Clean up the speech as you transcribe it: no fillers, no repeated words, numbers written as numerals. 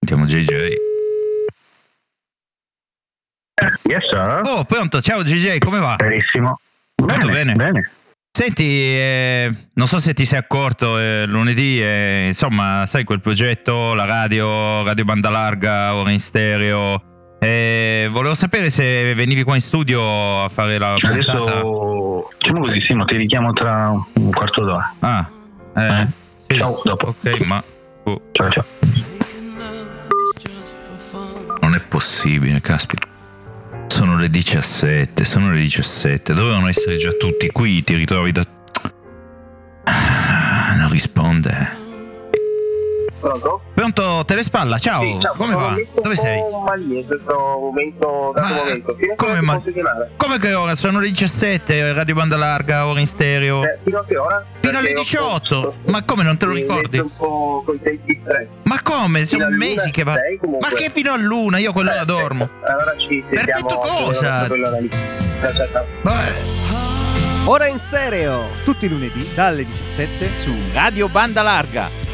Sentiamo JJ. Yes, sir. Oh, pronto, ciao JJ, come va? Benissimo. Tutto bene? Bene. Senti, non so se ti sei accorto, lunedì, insomma, sai quel progetto, la radio banda larga, ora in stereo. Volevo sapere se venivi qua in studio a fare la puntata. Adesso, diciamo così, sì, ma ti richiamo tra un quarto d'ora. Ah, sì, Ciao, dopo. Ok, ma... Ciao, ciao. Non è possibile, caspita. Sono le 17, dovevano essere già tutti qui, ti ritrovi da... Non risponde. Pronto? Pronto, Telespalla, ciao, Sì, ciao, come va? Dove sei? Malì in questo momento, Come ma? Come che ora? Sono le 17, radio banda larga, ora in stereo. Fino a che ora? Fino alle 18? Ma come, non te lo ricordi? Un po' con i tempi stretti. Ma come? Sono Fino mesi che va... sei, comunque. Ma che fino all'una? Io a quell'ora dormo. Allora ci sentiamo. Perfetto cosa? Ciao, ciao. Ora in stereo, tutti i lunedì dalle 17 su Radio Banda Larga.